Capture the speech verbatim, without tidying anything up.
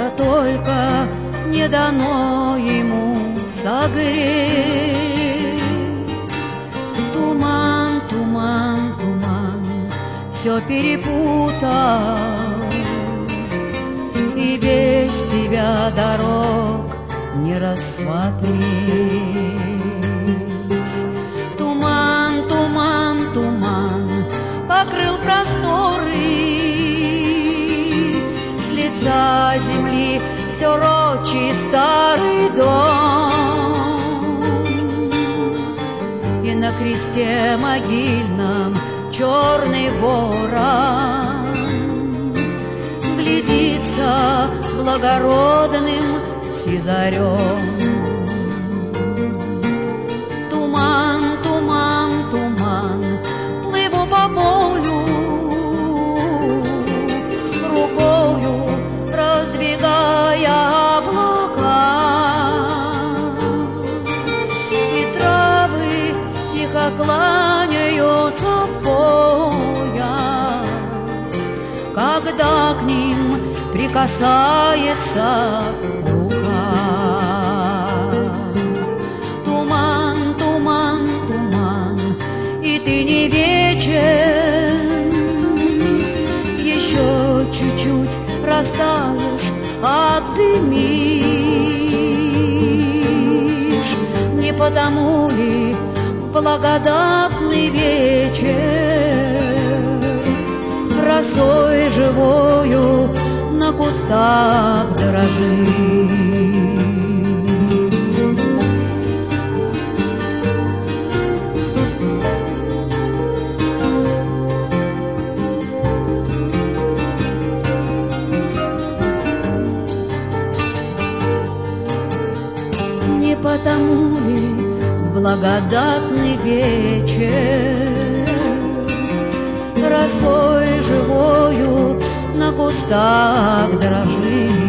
да только не дано ему согреть. Туман, туман, туман все перепутал, и без тебя дорог не рассмотреть. Туман, туман, туман покрыл просторы, с лица земли стер отчий старый дом, и на кресте могильном черный ворон глядится благородным сизарем. Туман, туман, туман, плыву по полю, рукою раздвигая облака, и травы тихо кланяются в пояс, когда к ним прикасается рука. Туман, туман, туман, и ты не вечен, еще чуть-чуть растаешь, отдымишь. Не потому ли в благодатный вечер росой живою на кустах дрожишь? Не потому ли в благодатный вечер росой живою на кустах дрожишь?